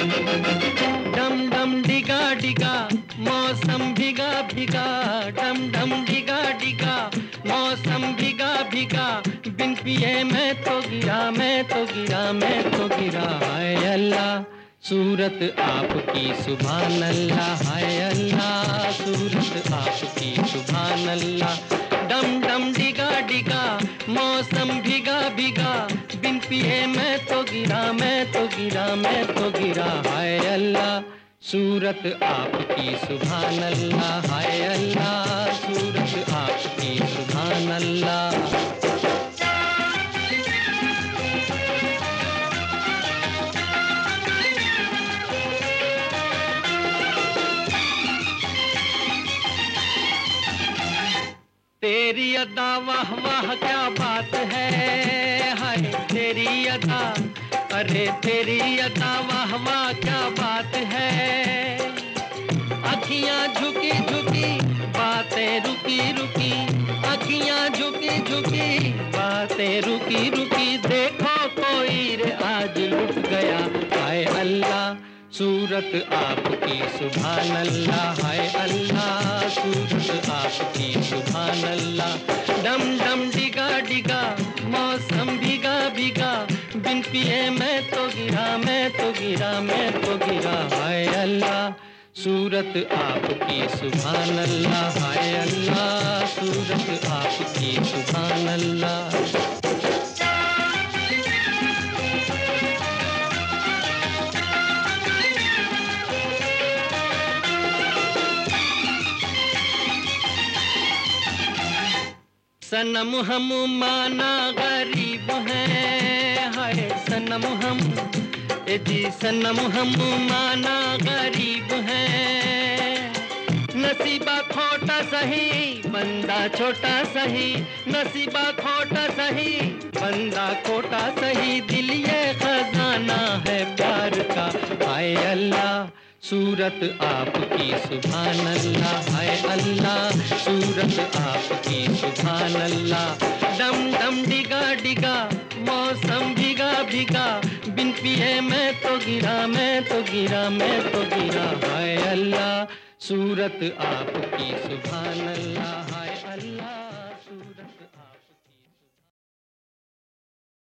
डम डम डिगा डिगा मौसम भीगा भीगा, डम डम डिगा डिगा मौसम भीगा भीगा, बिन पिए मैं तो गिरा, मैं तो गिरा, मैं तो गिरा। हाय अल्लाह सूरत आपकी सुभान अल्लाह, हाय अल्लाह सूरत आपकी सुभान अल्लाह। डम डम डिगा डिगा मौसम भीगा भीगा, बिन पिए मैं तो गिरा, मैं तो गिरा, मैं तो गिरा। हाय अल्लाह सूरत आपकी सुभान अल्लाह, हाय अल्लाह सूरत आपकी सुभान अल्लाह। तेरी अदा वाह वाह क्या बात है, हाय तेरी अदा, अरे तेरी अदा वाह वाह क्या बात है। अखियां झुकी झुकी बातें रुकी रुकी, अखियां झुकी झुकी बातें रुकी रुकी, देखो कोई रे आज लुट गया। हाय अल्लाह सूरत आपकी सुभान अल्लाह, हाय अल्लाह सूरत आपकी सुभान अल्लाह। डम डम डिगा डिगा मौसम भीगा भीगा, बिन पिए मैं तो गिरा, मैं तो गिरा, मैं तो गिरा। हाय अल्लाह सूरत आपकी सुभान अल्लाह, हाय अल्लाह सूरत आपकी सुभान अल्लाह। सनम हम माना गरीब हैं, हाय सनम हम, ए जी सनम हम माना गरीब हैं। नसीबा खोटा सही बंदा छोटा सही, नसीबा खोटा सही बंदा खोटा सही, दिल ये खजाना है प्यार का। हाय अल्लाह सूरत आपकी सुभान अल्लाह, हाय अल्लाह सूरत आपकी सुभान अल्लाह। डम डम डिगा डिगा मौसम भीगा भीगा, बिन पिए मैं तो गिरा, मैं तो गिरा, मैं तो गिरा। हाय अल्लाह सूरत आपकी सुभान अल्लाह, हाय अल्लाह।